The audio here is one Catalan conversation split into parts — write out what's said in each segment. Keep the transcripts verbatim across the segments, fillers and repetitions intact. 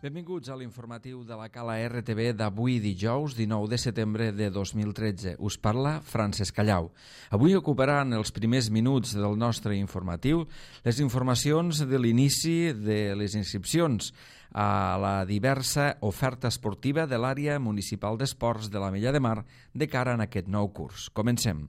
Benvinguts a l'informatiu de la Cala R T V d'avui dijous dinou de setembre de dos mil tretze. Us parla Francesc Callau. Avui ocuparan els primers minuts del nostre informatiu les informacions de l'inici de les inscripcions a la diversa oferta esportiva de l'àrea municipal d'esports de l'Ametlla de Mar de cara a aquest nou curs. Comencem.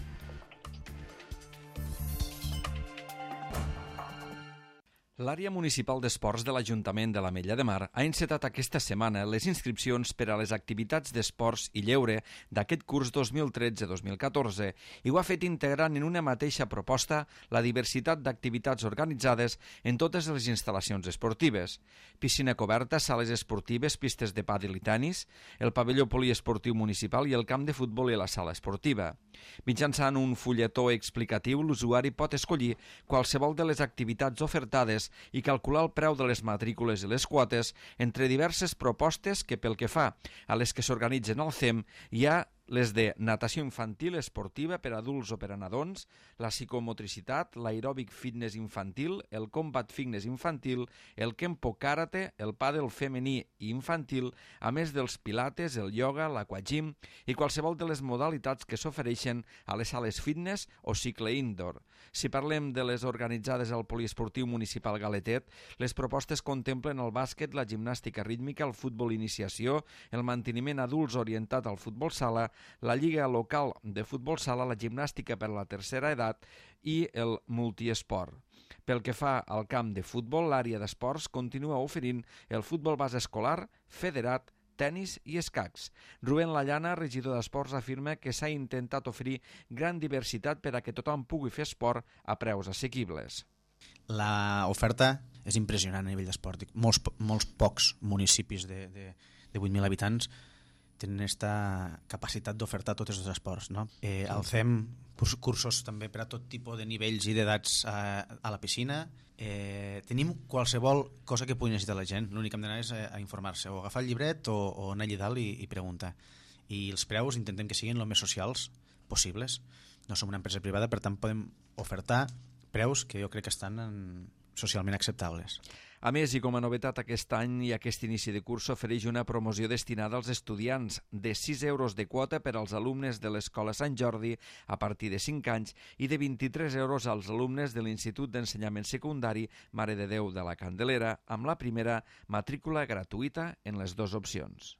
L'àrea municipal d'esports de l'Ajuntament de l'Ametlla de Mar ha encetat aquesta setmana les inscripcions per a les activitats d'esports i lleure d'aquest curs dos mil tretze dos mil catorze i ho ha fet integrant en una mateixa proposta la diversitat d'activitats organitzades en totes les instal·lacions esportives: piscina coberta, sales esportives, pistes de pàdel i tenis, el pavelló poliesportiu municipal i el camp de futbol i la sala esportiva. Mitjançant un fulletó explicatiu, l'usuari pot escollir qualsevol de les activitats ofertades i calcular el preu de les matrícules i les quotes entre diverses propostes que, pel que fa a les que s'organitzen al C E M, hi ha les de natació infantil esportiva per adults o per a nadons, la psicomotricitat, l'aeròbic fitness infantil, el combat fitness infantil, el kempo karate, el pàdel femení i infantil, a més dels pilates, el ioga, l'aquagym i qualsevol de les modalitats que s'ofereixen a les sales fitness o cicle indoor. Si parlem de les organitzades al poliesportiu municipal Galetet, les propostes contemplen el bàsquet, la gimnàstica rítmica, el futbol iniciació, el manteniment adults orientat al futbol sala, la lliga local de futbol sala, la gimnàstica per a la tercera edat i el multiesport. Pel que fa al camp de futbol, l'àrea d'esports continua oferint el futbol base escolar, federat, tenis i escacs. Rubén Lallana, regidor d'Esports, afirma que s'ha intentat oferir gran diversitat per a que tothom pugui fer esport a preus assequibles. L'oferta és impressionant a nivell d'esport. Molts, molts pocs municipis de, de, de vuit mil habitants tenen aquesta capacitat d'ofertar tots els esports, no? Eh, el C E M, cursos també per a tot tipus de nivells i d'edats a, a la piscina. Eh, tenim qualsevol cosa que pugui necessitar la gent. L'únic que hem d'anar és a, a informar-se, o agafar el llibret o, o anar allà dalt i, i preguntar. I els preus intentem que siguin el més socials possibles. No som una empresa privada, per tant podem ofertar preus que jo crec que estan en socialment acceptables. A més, i com a novetat aquest any i aquest inici de curs, s'ofereix una promoció destinada als estudiants de sis euros de quota per als alumnes de l'Escola Sant Jordi a partir de cinc anys i de vint-i-tres euros als alumnes de l'Institut d'Ensenyament Secundari Mare de Déu de la Candelera, amb la primera matrícula gratuïta en les dues opcions.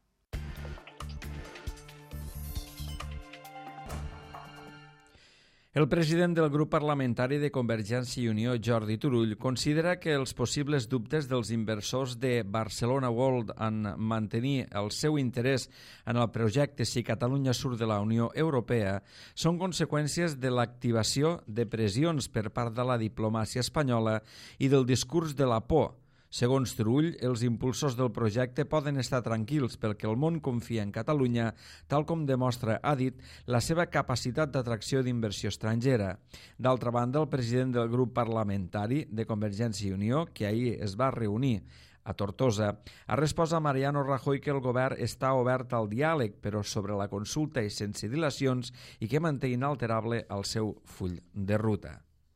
El president del grup parlamentari de Convergència i Unió, Jordi Turull, considera que els possibles dubtes dels inversors de Barcelona World en mantenir el seu interès en el projecte si Catalunya surt de la Unió Europea són conseqüències de l'activació de pressions per part de la diplomàcia espanyola i del discurs de la por. Segons Turull, els impulsors del projecte poden estar tranquils perquè el món confia en Catalunya, tal com demostra, ha dit, la seva capacitat d'atracció d'inversió estrangera. D'altra banda, el president del grup parlamentari de Convergència i Unió, que ahir es va reunir a Tortosa, ha respost a Mariano Rajoy que el govern està obert al diàleg, però sobre la consulta i sense dilacions, i que manté inalterable el seu full de ruta.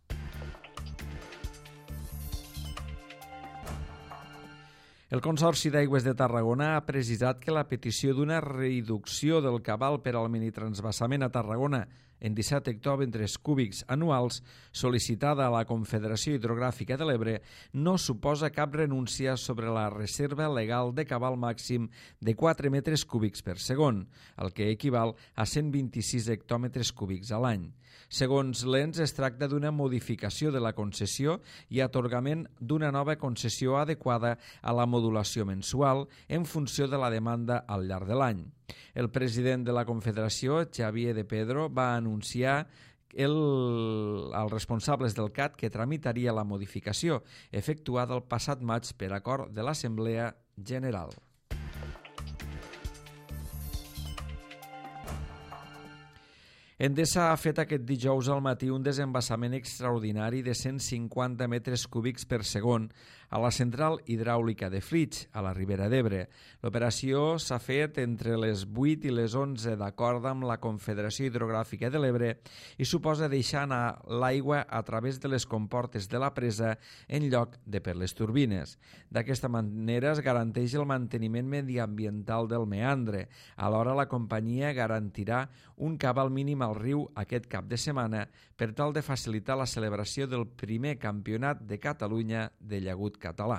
El Consorci d'Aigües de Tarragona ha precisat que la petició d'una reducció del cabal per al minitransvasament a Tarragona en disset hectòmetres cúbics anuals sol·licitada a la Confederació Hidrogràfica de l'Ebre no suposa cap renúncia sobre la reserva legal de cabal màxim de quatre metres cúbics per segon, el que equival a cent vint-i-sis hectòmetres cúbics a l'any. Segons l'ens, es tracta d'una modificació de la concessió i atorgament d'una nova concessió adequada a la modulació mensual en funció de la demanda al llarg de l'any. El president de la Confederació, Xavier de Pedro, va anunciar el, als responsables del C A T que tramitaria la modificació efectuada el passat maig per acord de l'Assemblea General. Endesa ha fet aquest dijous al matí un desembassament extraordinari de cent cinquanta metres cúbics per segon a la central hidràulica de Flix, a la Ribera d'Ebre. L'operació s'ha fet entre les vuit i les onze d'acord amb la Confederació Hidrogràfica de l'Ebre i suposa deixar anar l'aigua a través de les comportes de la presa en lloc de per les turbines. D'aquesta manera es garanteix el manteniment mediambiental del meandre. Alhora, la companyia garantirà un cabal mínim al riu aquest cap de setmana per tal de facilitar la celebració del primer campionat de Catalunya de llagut català.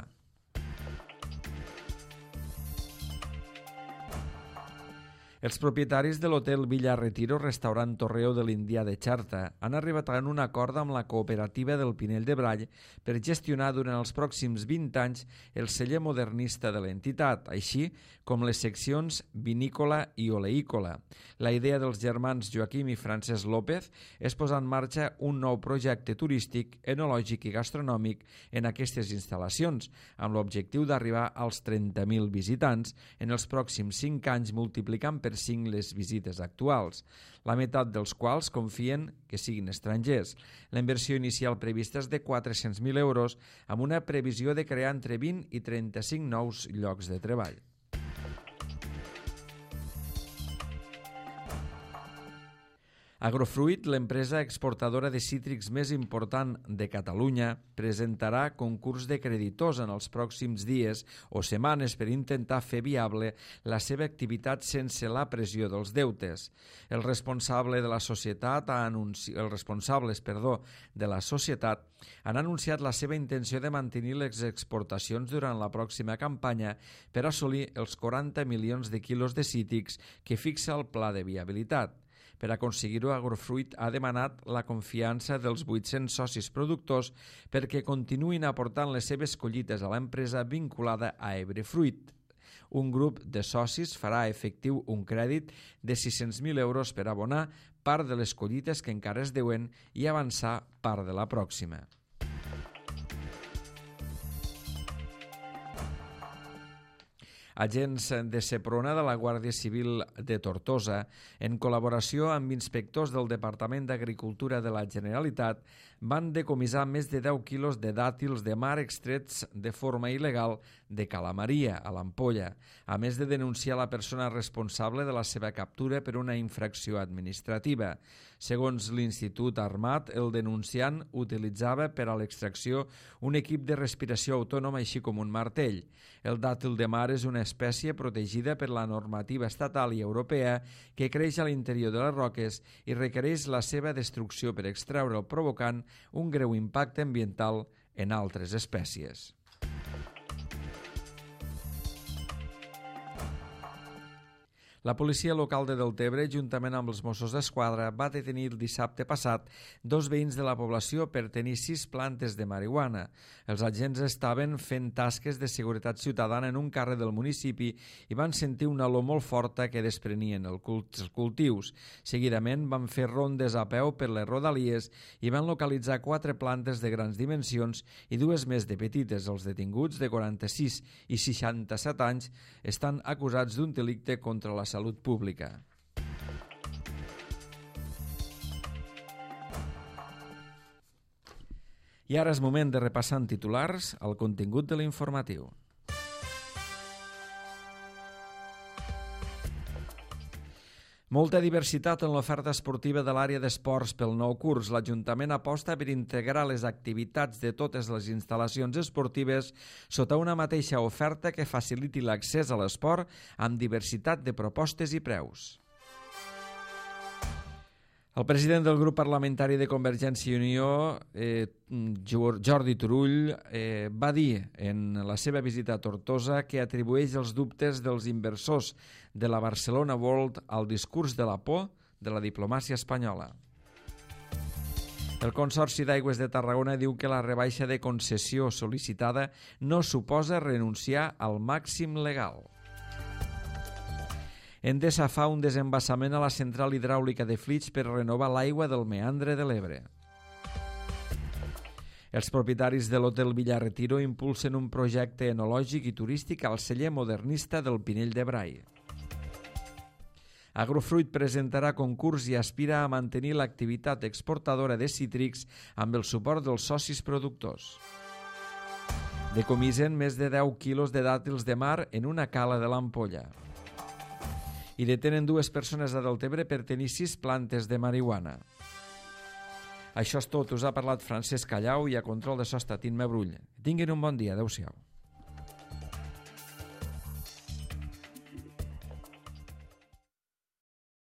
Els propietaris de l'hotel Villa Retiro, restaurant Torreo de l'Indià de Xarta, han arribat a un acord amb la cooperativa del Pinell de Brai per gestionar durant els pròxims vint anys el celler modernista de l'entitat, així com les seccions vinícola i oleícola. La idea dels germans Joaquim i Francesc López és posar en marxa un nou projecte turístic, enològic i gastronòmic en aquestes instal·lacions, amb l'objectiu d'arribar als trenta mil visitants en els pròxims cinc anys, multiplicant per cinc les visites actuals, la meitat dels quals confien que siguin estrangers. La inversió inicial prevista és de quatre-cents mil euros, amb una previsió de crear entre vint i trenta-cinc nous llocs de treball. Agrofruit, l'empresa exportadora de cítrics més important de Catalunya, presentarà concurs de creditors en els pròxims dies o setmanes per intentar fer viable la seva activitat sense la pressió dels deutes. El responsable de la societat ha anunci... els responsables, perdó, de la societat han anunciat la seva intenció de mantenir les exportacions durant la pròxima campanya per assolir els quaranta milions de quilos de cítrics que fixa el pla de viabilitat. Per aconseguir-ho, Agrofruit ha demanat la confiança dels vuit-cents socis productors perquè continuïn aportant les seves collites a l'empresa vinculada a Ebrefruit. Un grup de socis farà efectiu un crèdit de sis-cents mil euros per abonar part de les collites que encara es deuen i avançar part de la pròxima. Agents de Seprona de la Guàrdia Civil de Tortosa, en col·laboració amb inspectors del Departament d'Agricultura de la Generalitat, van decomissar més de deu quilos de dàtils de mar extrets de forma il·legal de Calamaria, a l'Ampolla, a més de denunciar la persona responsable de la seva captura per una infracció administrativa. Segons l'Institut Armat, el denunciant utilitzava per a l'extracció un equip de respiració autònom així com un martell. El dàtil de mar és una espècie protegida per la normativa estatal i europea que creix a l'interior de les roques i requereix la seva destrucció per extraure'l, provocant un greu impacte ambiental en altres espècies. La policia local de Deltebre, juntament amb els Mossos d'Esquadra, va detenir el dissabte passat dos veïns de la població per tenir sis plantes de marihuana. Els agents estaven fent tasques de seguretat ciutadana en un carrer del municipi i van sentir una olor molt forta que desprenien els cultius. Seguidament van fer rondes a peu per les rodalies i van localitzar quatre plantes de grans dimensions i dues més de petites. Els detinguts, de quaranta-sis i seixanta-set anys, estan acusats d'un delicte contra la salut pública. I ara és moment de repassar en titulars el contingut de l'informatiu. Molta diversitat en l'oferta esportiva de l'àrea d'esports pel nou curs. L'Ajuntament aposta per integrar les activitats de totes les instal·lacions esportives sota una mateixa oferta que faciliti l'accés a l'esport amb diversitat de propostes i preus. El president del grup parlamentari de Convergència i Unió, eh, Jordi Turull, eh, va dir en la seva visita a Tortosa que atribueix els dubtes dels inversors de la Barcelona World al discurs de la por de la diplomàcia espanyola. El Consorci d'Aigües de Tarragona diu que la rebaixa de concessió sol·licitada no suposa renunciar al màxim legal. Endesa fa un desembassament a la central hidràulica de Flix per renovar l'aigua del meandre de l'Ebre. Els propietaris de l'hotel Villa Retiro impulsen un projecte enològic i turístic al celler modernista del Pinell de Brai. Agrofruit presentarà concurs i aspira a mantenir l'activitat exportadora de cítrics amb el suport dels socis productors. Decomisen més de deu quilos de dàtils de mar en una cala de l'Ampolla. I detenen dues persones a Deltebre per tenir sis plantes de marihuana. Això és tot. Us ha parlat Francesc Callau i a control de so Tinme Brull. Tinguin un bon dia. Adéu-siau.